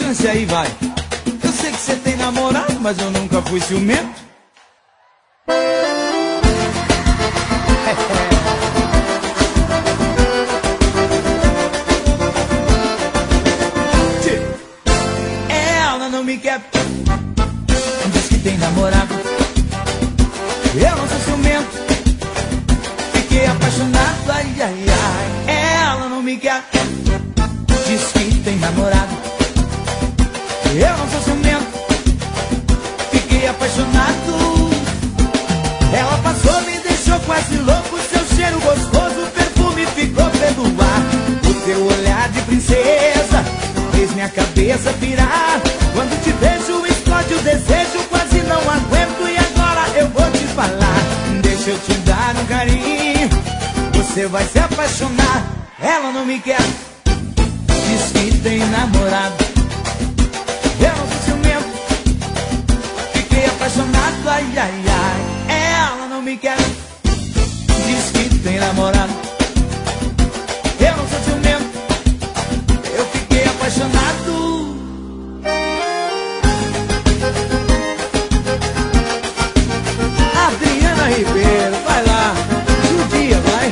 chance aí, vai. Eu sei que você tem namorado, mas eu nunca fui ciumento. Ela não me quer, diz que tem namorado. Eu não sou ciumento, fiquei apaixonado, ai, ai, ai. Ela não me quer, diz que tem namorado. Eu não sou ciumento, fiquei apaixonado. Ela passou, me deixou quase louco. Seu cheiro gostoso, o perfume ficou pelo ar. O teu olhar de princesa fez minha cabeça pirar. Quando te vejo explode o desejo, quase não aguento. E agora eu vou te falar, deixa eu te dar um carinho, você vai se apaixonar. Ela não me quer, diz que tem namorado. Eu não sou ciumento, fiquei apaixonado, ai, ai, ai. Ela não me quer, diz que tem namorado. Eu não sou ciumento, eu fiquei apaixonado. Adriana Ribeiro, vai lá, judia, vai.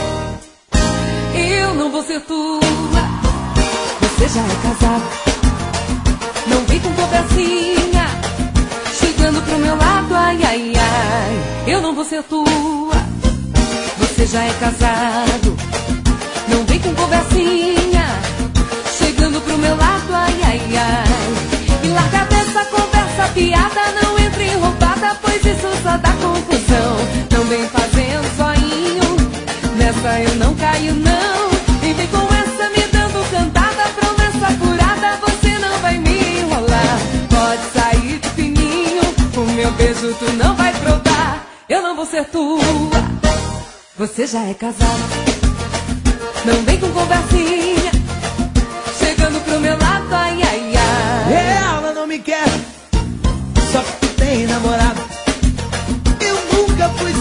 Eu não vou ser tua, você já é casado. Não vem com conversinha, chegando pro meu lado, ai, ai, ai. Eu não vou ser tua, você já é casado. Não vem com conversinha, chegando pro meu lado, ai, ai, ai. E larga dessa conversa piada, não entre em roubada, pois isso só dá confusão. Não vem fazendo zoinho, nessa eu não caio não. E vem com essa me dando cantada, promessa furada, você não vai me enrolar. Pode sair de fininho, o meu beijo tu não vai provar. Eu não vou ser tua, você já é casado. Não vem com conversinha, chegando pro meu lado, ai, ai, ai. Ela não me quer, só que tem namorado. Eu nunca fui